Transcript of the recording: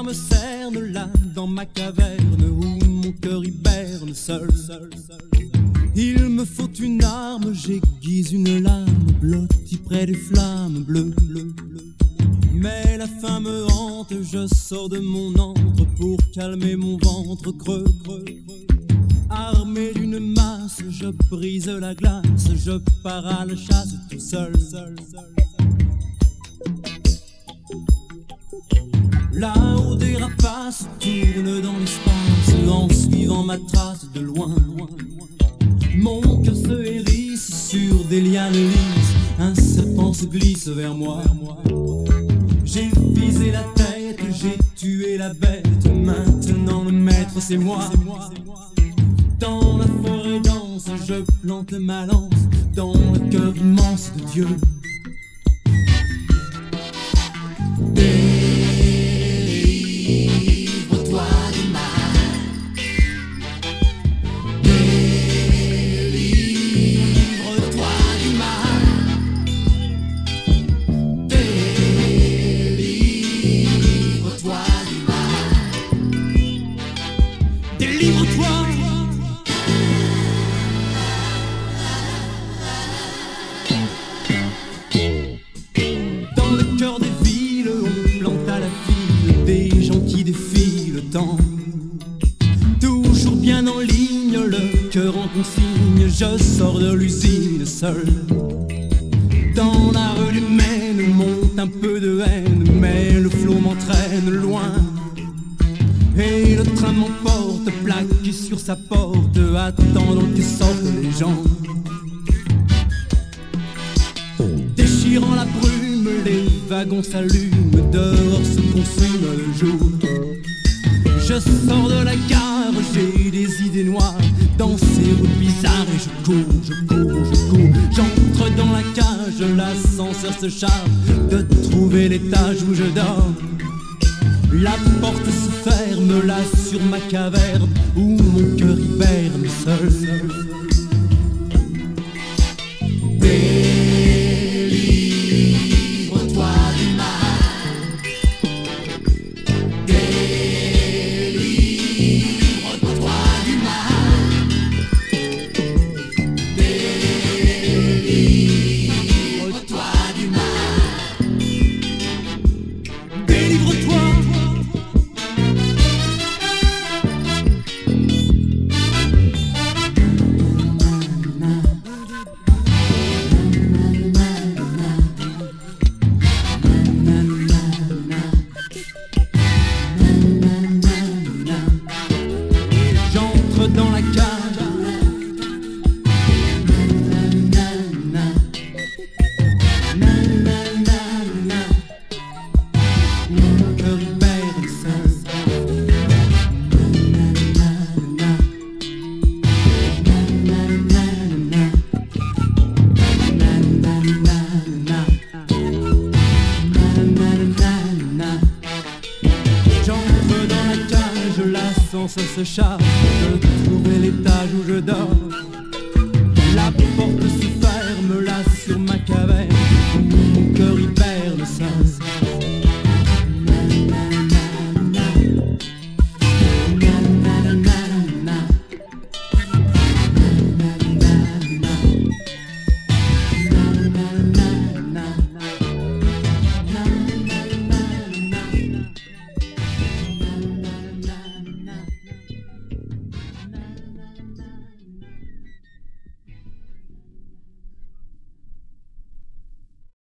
me cerne là dans ma caverne où mon cœur hiberne seul. Il me faut une arme, j'aiguise une lame blottie près des flammes bleues. Mais la faim me hante, je sors de mon antre pour calmer mon ventre creux. Armé d'une masse, je brise la glace, je pars à la chasse tout seul. Là-haut des rapaces tournent dans l'espace en suivant ma trace de loin. Mon cœur se hérisse sur des lianes lisses, un serpent se glisse vers moi. J'ai visé la tête, j'ai tué la bête, maintenant le maître c'est moi. Dans la forêt dense, je plante ma lance, dans le cœur immense de Dieu. Délivre-toi du mal. Délivre-toi du mal. Délivre-toi du mal. Délivre-toi. Dans le cœur des villes, on plante à la file des gens qui défient le temps. Toujours bien en ligne, le cœur en consigne, je sors de l'usine seul. Dans la rue humaine monte un peu de haine, mais le flot m'entraîne loin. Et le train m'emporte, plaqué sur sa porte, attendant que sortent les gens. Déchirant la brume, les wagons s'allument, dehors se consume le jour. Je sors de la gare, j'ai des idées noires, dans ces routes bizarres et je cours. J'entre dans la cage, l'ascenseur se charge de trouver l'étage où je dors. La porte se ferme là sur ma caverne où mon cœur hiberne seul. Délivre-toi du mal. Délivre-toi du mal. Délivre-toi du mal. Délivre-toi. J'entre dans la cage, mon cœur hiberne seul. J'entre dans la cage, l'ascenseur se charge de trouver l'étage où je dors. La porte se